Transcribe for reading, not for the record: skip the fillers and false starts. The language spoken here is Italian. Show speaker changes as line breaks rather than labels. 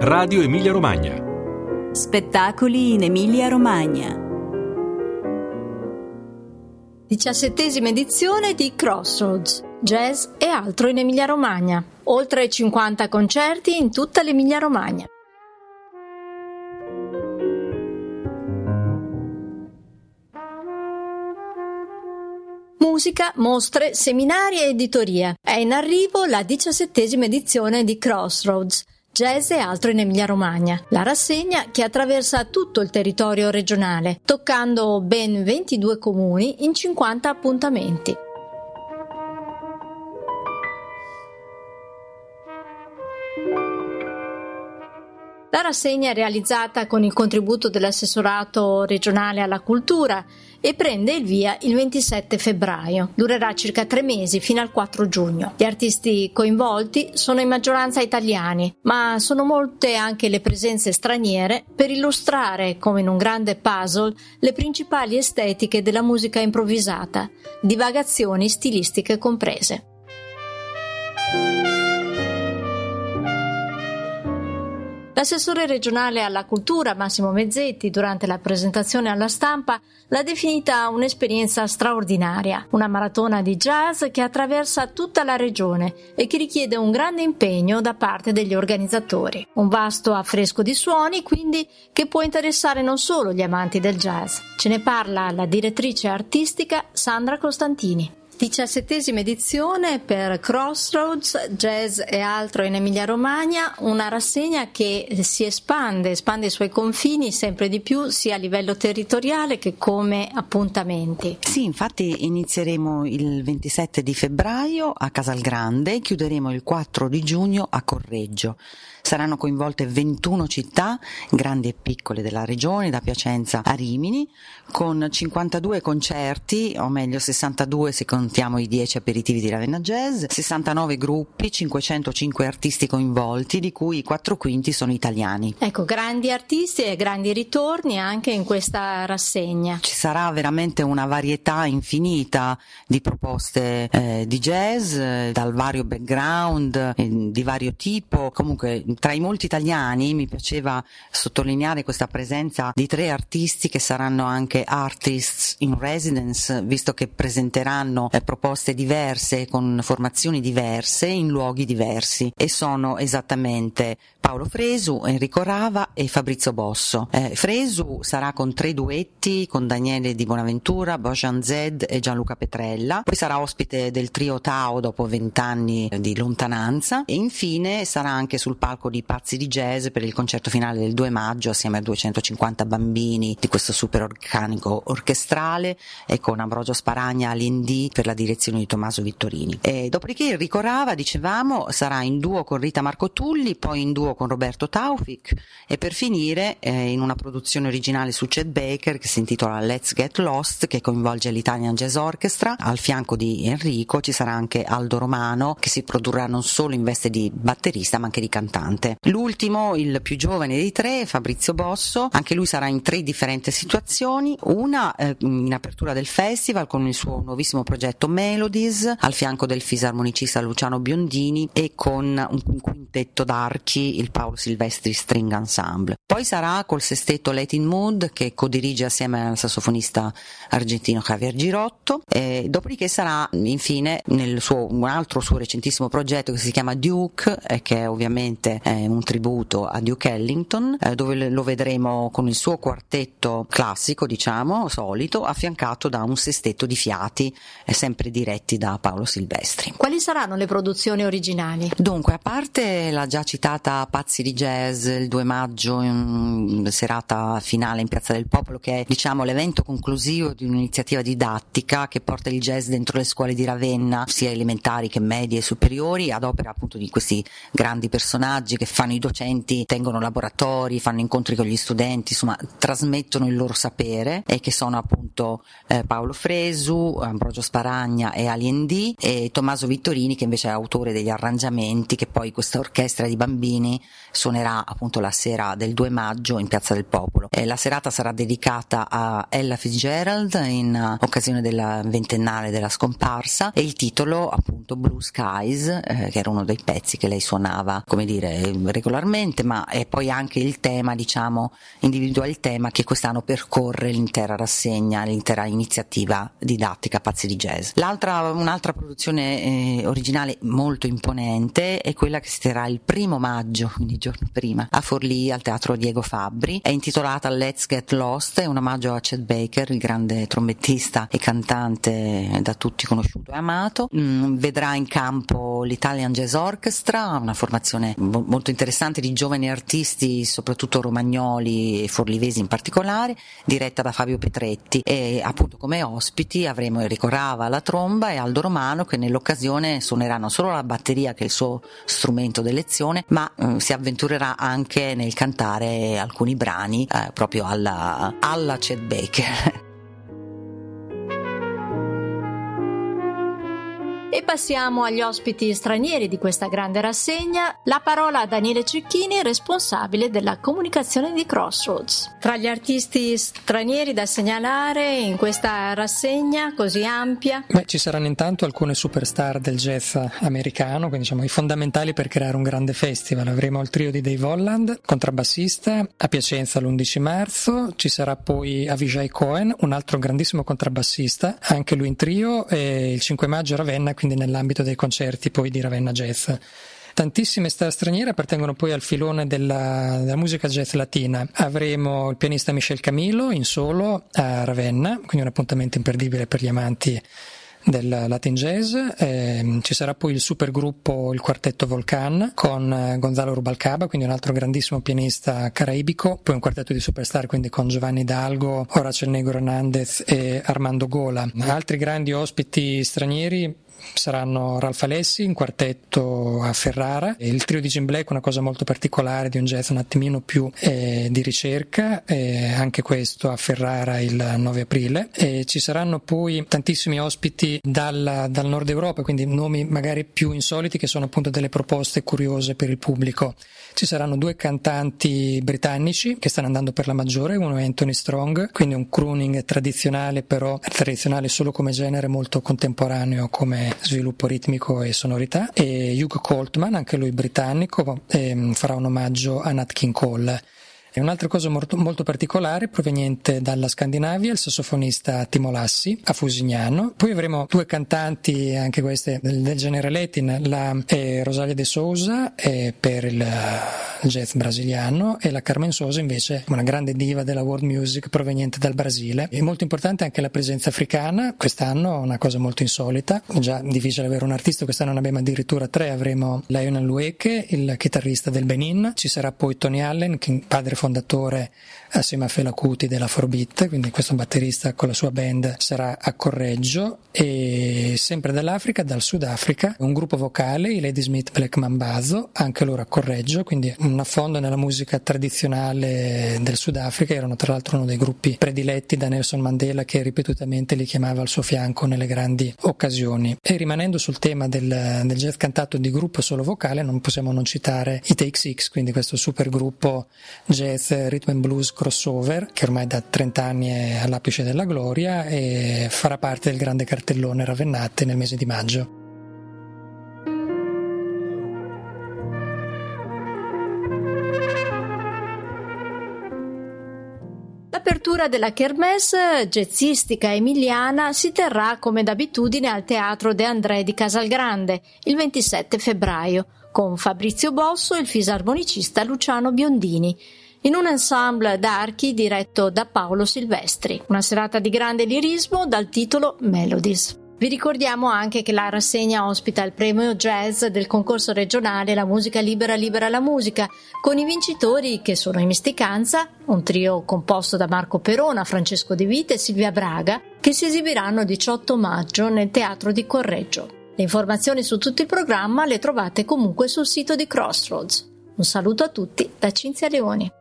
Radio Emilia Romagna.
Spettacoli in Emilia Romagna.
17ª edizione di Crossroads, jazz e altro in Emilia Romagna. Oltre 50 concerti in tutta l'Emilia Romagna. Musica, mostre, seminari e editoria. È in arrivo la 17ª edizione di Crossroads, jazz e altro in Emilia Romagna, la rassegna che attraversa tutto il territorio regionale, toccando ben 22 comuni in 50 appuntamenti. La rassegna è realizzata con il contributo dell'assessorato regionale alla cultura e prende il via il 27 febbraio. Durerà circa 3 mesi fino al 4 giugno. Gli artisti coinvolti sono in maggioranza italiani, ma sono molte anche le presenze straniere per illustrare, come in un grande puzzle, le principali estetiche della musica improvvisata, divagazioni stilistiche comprese. L'assessore regionale alla cultura Massimo Mezzetti, durante la presentazione alla stampa, l'ha definita un'esperienza straordinaria, una maratona di jazz che attraversa tutta la regione e che richiede un grande impegno da parte degli organizzatori. Un vasto affresco di suoni, quindi, che può interessare non solo gli amanti del jazz. Ce ne parla la direttrice artistica Sandra Costantini. 17ª edizione per Crossroads, jazz e altro in Emilia Romagna, una rassegna che si espande i suoi confini sempre di più sia a livello territoriale che come appuntamenti.
Sì, infatti inizieremo il 27 di febbraio a Casalgrande e chiuderemo il 4 di giugno a Correggio. Saranno coinvolte 21 città, grandi e piccole della regione, da Piacenza a Rimini, con 52 concerti, o meglio 62 se contiamo i 10 aperitivi di Ravenna Jazz, 69 gruppi, 505 artisti coinvolti, di cui i 4/5 sono italiani.
Ecco, grandi artisti e grandi ritorni anche in questa rassegna.
Ci sarà veramente una varietà infinita di proposte di jazz, dal vario background, di vario tipo. Comunque, tra i molti italiani mi piaceva sottolineare questa presenza di 3 artisti che saranno anche artists in residence, visto che presenteranno proposte diverse con formazioni diverse in luoghi diversi, e sono esattamente Paolo Fresu, Enrico Rava e Fabrizio Bosso. Fresu sarà con 3 duetti con Daniele Di Bonaventura, Bojan Zed e Gianluca Petrella, poi sarà ospite del trio Tao dopo 20 anni di lontananza, e infine sarà anche sul palco di Pazzi di Jazz per il concerto finale del 2 maggio assieme a 250 bambini di questo super organico orchestrale, e con Ambrogio Sparagna all'Indì per la direzione di Tommaso Vittorini. E dopodiché Enrico Rava, dicevamo, sarà in duo con Rita Marcottulli, poi in duo con Roberto Taufik, e per finire in una produzione originale su Chet Baker che si intitola Let's Get Lost, che coinvolge l'Italian Jazz Orchestra. Al fianco di Enrico ci sarà anche Aldo Romano, che si produrrà non solo in veste di batterista ma anche di cantante. L'ultimo, il più giovane dei 3, Fabrizio Bosso, anche lui sarà in 3 differenti situazioni, una in apertura del festival con il suo nuovissimo progetto Melodies, al fianco del fisarmonicista Luciano Biondini e con un quintetto d'archi, il Paolo Silvestri String Ensemble. Poi sarà col sestetto Latin Mood, che codirige assieme al sassofonista argentino Javier Girotto, e dopodiché sarà infine un altro suo recentissimo progetto che si chiama Duke, che è ovviamente un tributo a Duke Ellington, dove lo vedremo con il suo quartetto classico, diciamo, solito, affiancato da un sestetto di fiati, sempre diretti da Paolo Silvestri.
Quali saranno le produzioni originali?
Dunque, a parte la già citata Pazzi di Jazz il 2 maggio in serata finale in Piazza del Popolo, che è, diciamo, l'evento conclusivo di un'iniziativa didattica che porta il jazz dentro le scuole di Ravenna, sia elementari che medie e superiori, ad opera appunto di questi grandi personaggi che fanno i docenti, tengono laboratori, fanno incontri con gli studenti, insomma trasmettono il loro sapere, e che sono appunto Paolo Fresu, Ambrogio Sparagna e Alliendi, e Tommaso Vittorini, che invece è autore degli arrangiamenti che poi questa orchestra di bambini suonerà appunto la sera del 2 maggio in Piazza del Popolo. La serata sarà dedicata a Ella Fitzgerald in occasione della ventennale della scomparsa, e il titolo appunto Blue Skies, che era uno dei pezzi che lei suonava, come dire, regolarmente, ma è poi anche il tema, diciamo, individua il tema che quest'anno percorre l'intera rassegna, l'intera iniziativa didattica Pazzi di Jazz. Un'altra produzione originale molto imponente è quella che si terrà il 1 maggio, quindi il giorno prima, a Forlì al Teatro Diego Fabbri. È intitolata Let's Get Lost, è un omaggio a Chet Baker, il grande trombettista e cantante da tutti conosciuto e amato. Vedrà in campo l'Italian Jazz Orchestra, una formazione molto interessante di giovani artisti, soprattutto romagnoli e forlivesi in particolare, diretta da Fabio Petretti, e appunto come ospiti avremo Enrico Rava alla tromba e Aldo Romano, che nell'occasione suonerà non solo la batteria, che è il suo strumento d'elezione, ma si avventurerà anche nel cantare alcuni brani proprio alla Chet Baker.
E passiamo agli ospiti stranieri di questa grande rassegna. La parola a Daniele Cecchini, responsabile della comunicazione di Crossroads. Tra gli artisti stranieri da segnalare in questa rassegna così ampia?
Ci saranno intanto alcune superstar del jazz americano, quindi diciamo i fondamentali per creare un grande festival. Avremo il trio di Dave Holland, contrabbassista, a Piacenza l'11 marzo. Ci sarà poi Avishai Cohen, un altro grandissimo contrabbassista, anche lui in trio, e il 5 maggio a Ravenna, quindi nell'ambito dei concerti poi di Ravenna Jazz. Tantissime star straniere appartengono poi al filone della musica jazz latina. Avremo il pianista Michel Camilo in solo a Ravenna, quindi un appuntamento imperdibile per gli amanti del Latin Jazz. Ci sarà poi il supergruppo, il quartetto Volcan, con Gonzalo Rubalcaba, quindi un altro grandissimo pianista caraibico, poi un quartetto di superstar, quindi con Giovanni Dalgo, Horacio El Negro Hernandez e Armando Gola. Altri grandi ospiti stranieri saranno Ralph Alessi in quartetto a Ferrara, e il trio di Jim Black, una cosa molto particolare di un jazz un attimino più di ricerca, anche questo a Ferrara il 9 aprile. E ci saranno poi tantissimi ospiti dal nord Europa, quindi nomi magari più insoliti, che sono appunto delle proposte curiose per il pubblico. Ci saranno 2 cantanti britannici che stanno andando per la maggiore, uno è Anthony Strong, quindi un crooning tradizionale, però tradizionale solo come genere, molto contemporaneo come sviluppo ritmico e sonorità, e Hugh Coltman, anche lui britannico, farà un omaggio a Nat King Cole. E un'altra cosa molto, molto particolare, proveniente dalla Scandinavia, il sassofonista Timo Lassi a Fusignano. Poi avremo 2 cantanti, anche queste del genere Latin, la Rosalia de Souza per il jazz brasiliano, e la Carmen Sosa invece una grande diva della world music proveniente dal Brasile. È molto importante anche la presenza africana quest'anno, una cosa molto insolita, già difficile avere un artista, quest'anno ne abbiamo addirittura 3. Avremo Lionel Lueke, il chitarrista del Benin, ci sarà poi Tony Allen, che padre fondatore assieme a Fela Kuti della 4Beat, quindi questo batterista con la sua band sarà a Correggio. E sempre dall'Africa, dal Sudafrica, un gruppo vocale, i Ladysmith Black Mambazo, anche loro a Correggio, quindi un affondo nella musica tradizionale del Sudafrica. Erano tra l'altro uno dei gruppi prediletti da Nelson Mandela, che ripetutamente li chiamava al suo fianco nelle grandi occasioni. E rimanendo sul tema del jazz cantato di gruppo solo vocale, non possiamo non citare i Take Six, quindi questo super gruppo jazz rhythm and blues crossover che ormai da 30 anni è all'apice della gloria e farà parte del grande cartellone Ravennate nel mese di maggio.
L'apertura della Kermesse jazzistica emiliana si terrà come d'abitudine al Teatro De André di Casalgrande il 27 febbraio con Fabrizio Bosso e il fisarmonicista Luciano Biondini, in un ensemble d'archi diretto da Paolo Silvestri. Una serata di grande lirismo dal titolo Melodies. Vi ricordiamo anche che la rassegna ospita il premio jazz del concorso regionale La musica libera libera la musica, con i vincitori che sono i Misticanza, un trio composto da Marco Perona, Francesco De Vita e Silvia Braga, che si esibiranno il 18 maggio nel Teatro di Correggio. Le informazioni su tutto il programma le trovate comunque sul sito di Crossroads. Un saluto a tutti da Cinzia Leoni.